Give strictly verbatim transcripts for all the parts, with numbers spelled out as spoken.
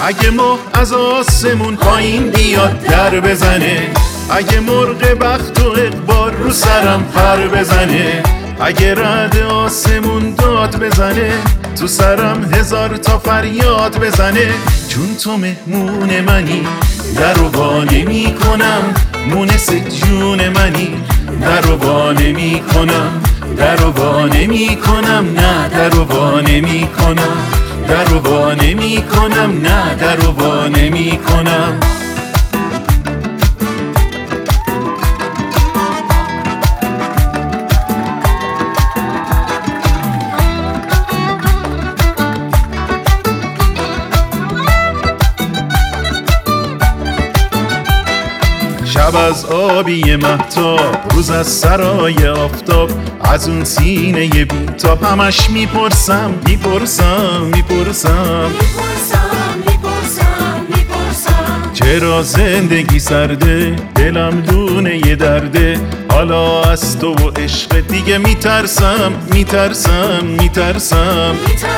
اگه ماه از آسمون پایین بیاد در بزنه، اگه مرغ بخت و اقبال رو سرم پر بزنه، اگه رعد آسمون داد بزنه تو سرم هزار تا فریاد بزنه، چون تو مهمون منی در و وا نمی کنم، مونس جون منی در و وا نمی کنم، در و وا نمی کنم، نه در و وا نمی کنم، در و وا نمی کنم، نه در و وا نمی کنم. شب از آبی مهتاب، روز از سرای آفتاب، از اون سینه بیتاب همش میپرسم میپرسم میپرسم چرا زندگی سرده، دلم دونه یه درده، حالا از تو و عشق دیگه میترسم میترسم میترسم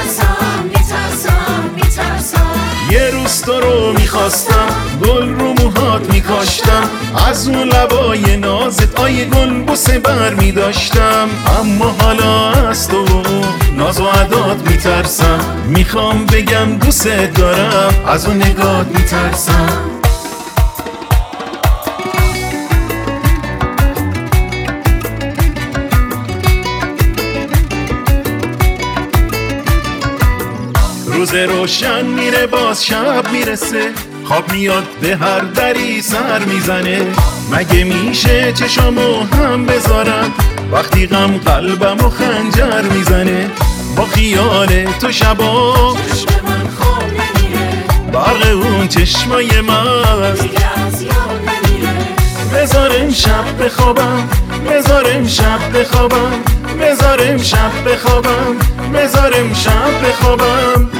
یه روز تو رو میخواستم، گل رو موهات میکاشتم، از اون لبای نازت آیه گل بوسه بر میداشتم، اما حالا از تو ناز و عدات میترسم، میخوام بگم دوست دارم، از اون نگات میترسم. روز روشن میره باز شب میرسه، خواب میاد به هر دری سر میزنه، مگه میشه چشامو هم بذارم وقتی غم قلبم و خنجر میزنه، با خیال تو شبا چشم من خواب نمیره، برق اون چشمای من دیگه از یاد نمیره، بذارم شب بخوابم، بذارم شب بخوابم، بذارم شب بخوابم، بذارم شب بخوابم.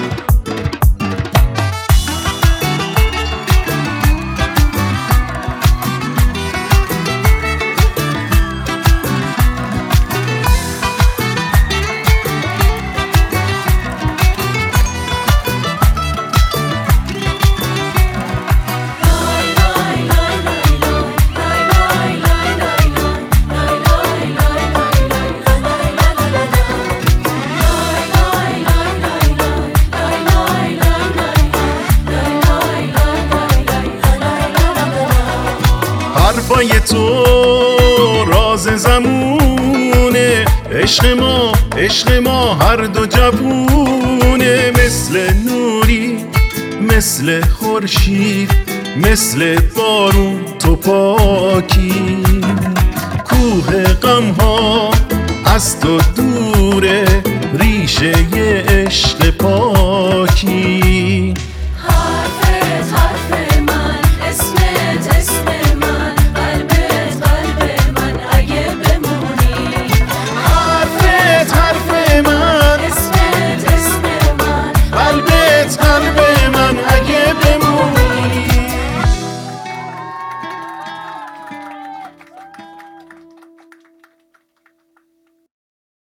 حرفای تو راز زمونه، عشق ما عشق ما هر دو جوونه، مثل نوری مثل خورشید مثل بارون تو پاکی، کوه غم ها از تو دوره ریشه عشق پاکی.